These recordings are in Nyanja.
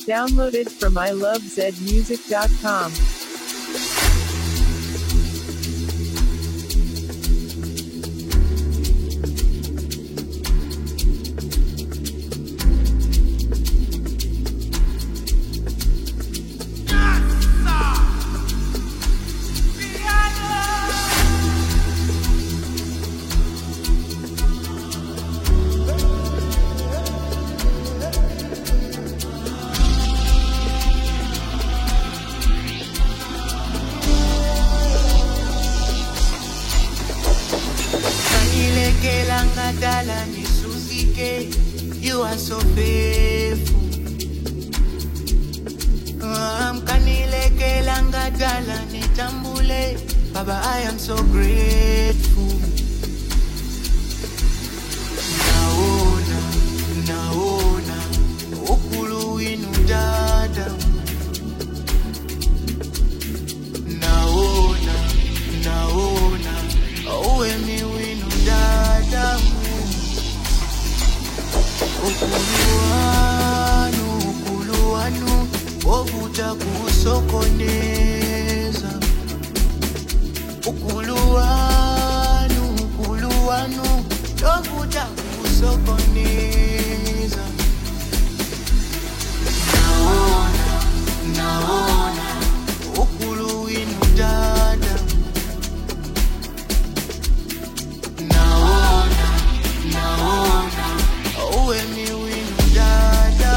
Downloaded from ilovezmusic.com. You are so faithful. Kanileke langadala nitambule. Baba, I am so grateful. Naona ukulu winu dada. Naona uwe mi winu dada. Ukuluwanu, ovuta kusokoneza. Ukuluwanu, ovuta kusokoneza. Naona, ukuluwinu dada. Naona, uwe mi winu dada.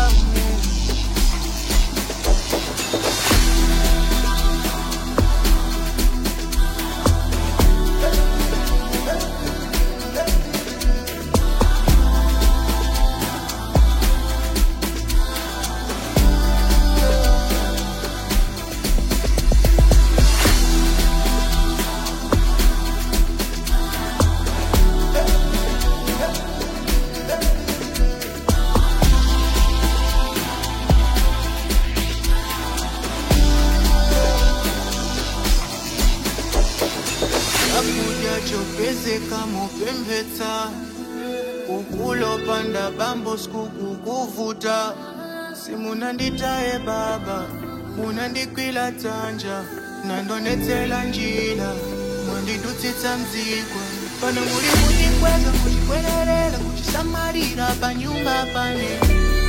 Chopeze kama pembeta ukulo panda bambo skuku kuvuta simunanditaye baba munandikwila tanja nandonetsela njila mwandidutsitsa mzikwa pano muli kutikweza kutikwelerera kutisamalira panyumba pane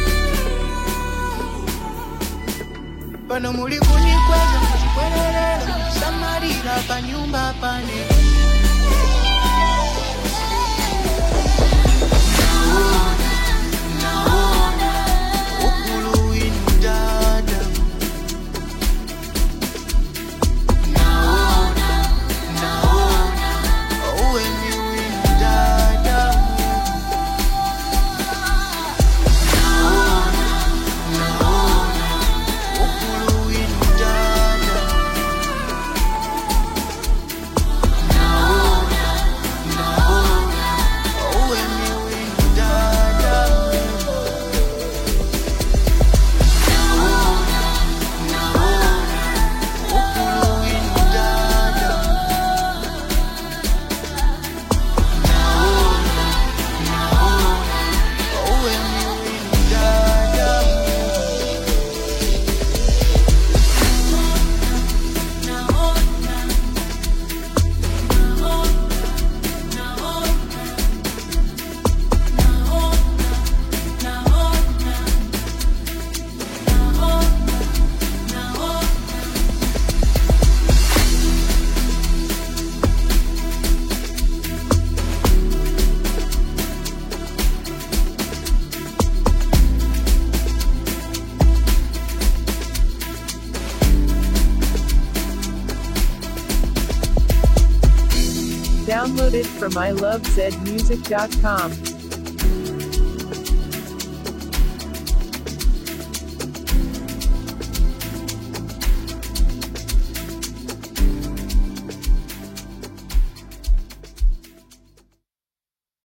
pano muli kutikweza kutikwelerera kutisamalira panyumba pane Downloaded from ilovezmusic.com.